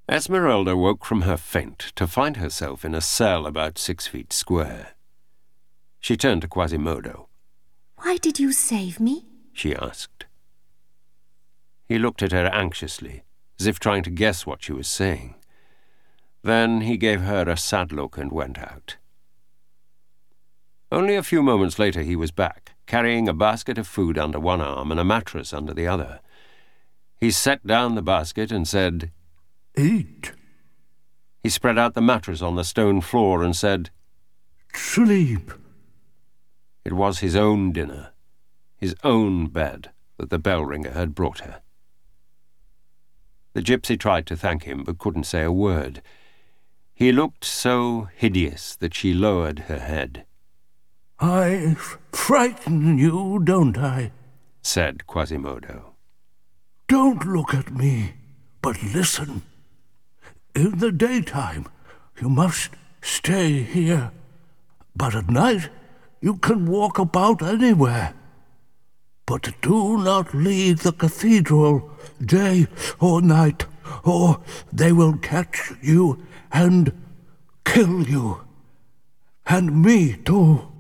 Esmeralda woke from her faint to find herself in a cell about 6 feet square. She turned to Quasimodo. "Why did you save me?" she asked. He looked at her anxiously, as if trying to guess what she was saying. Then he gave her a sad look and went out. Only a few moments later he was back, carrying a basket of food under one arm and a mattress under the other. He set down the basket and said, "Eat." He spread out the mattress on the stone floor and said, "Sleep." It was his own dinner, his own bed that the bell-ringer had brought her. The gypsy tried to thank him but couldn't say a word. He looked so hideous that she lowered her head. "I frighten you, don't I?" said Quasimodo. "Don't look at me, but listen. In the daytime, you must stay here, but at night you can walk about anywhere. But do not leave the cathedral day or night, or they will catch you and kill you, and me too."